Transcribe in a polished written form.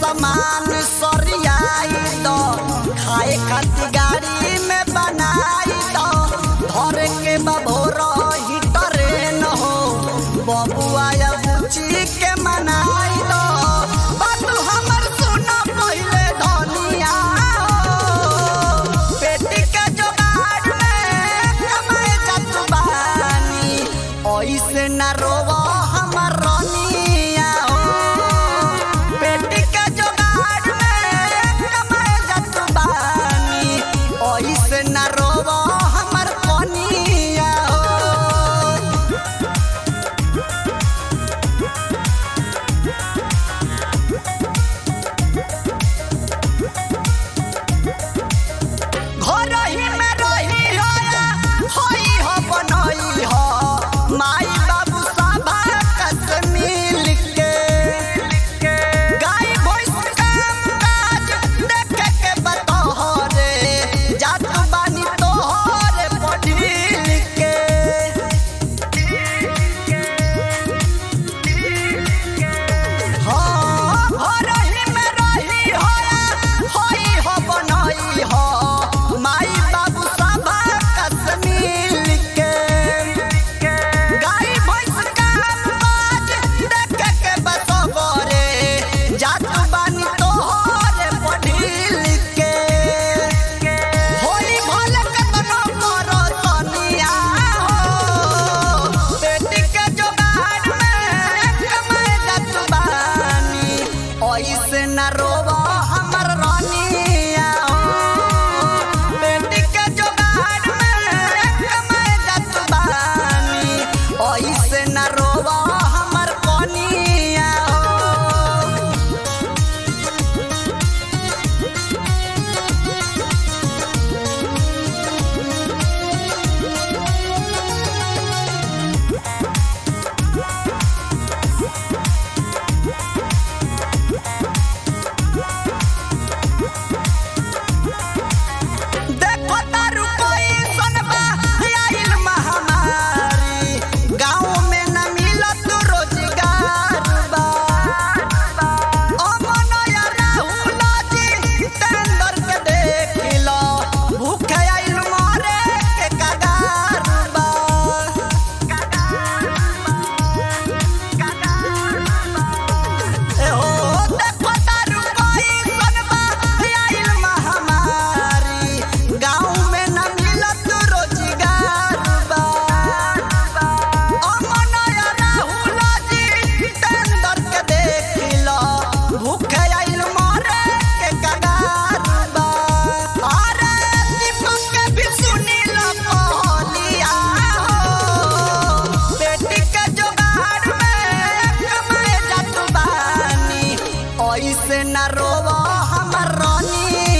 सामान सरियाई दो खाए खातिर गाड़ी में बनाई दो धरे के बभोर ही ट्रेन हो बबुआ या बुची के मनाई दो बात हमर सुनो पहले धनिया पेटी के जुगाड़ में कमाए जात बानी ऐसे न रोवा हमर रनिया हो पेटी के जुगाड़ में कमाए जात बानी ऐसे न रोवा हमर कनिया हो घर ही में रही होई हो बनई हो माई बाबू सभा कस मिल के गाय भैंस काम काज देखे के बतोहरे जात बानी तोहरे पढ़ी लिख के हाँ घर ही में रही होई हो बनई हो माई बाबू सभा कस मिल के गाय भैंस काम काज देखे के बतोहरे जात बानी तोहरे पढ़ी लिख के होई भले कतनो करो तनिया हो पेटी के जुगाड़ में कमाए जात बानी ऐसे न रोवा हमर रनिया हो पेटी के जुगाड़ में कमाए जात बानी ऐसे न रोवा हमर कनिया हो देखो तारू कोई सनबा आइल महामारी गाँव में न मिलत रोजगार बा अमन या राहुल जी टेंडर के देख लो भूखे आइल मरे के कगार बा ए हो देखो तारू कोई सनबा आइल महामारी गाँव में न मिलत रोजगार बा अमन या राहुल जी टेंडर के देख लो भूखे आइल मरे के कगार बा अरे दीपक के भी सुनी लो कहलिया हो बेटी के जुगाड़ में कमाए जात बानी ऐसे न रोवा हमर रनिया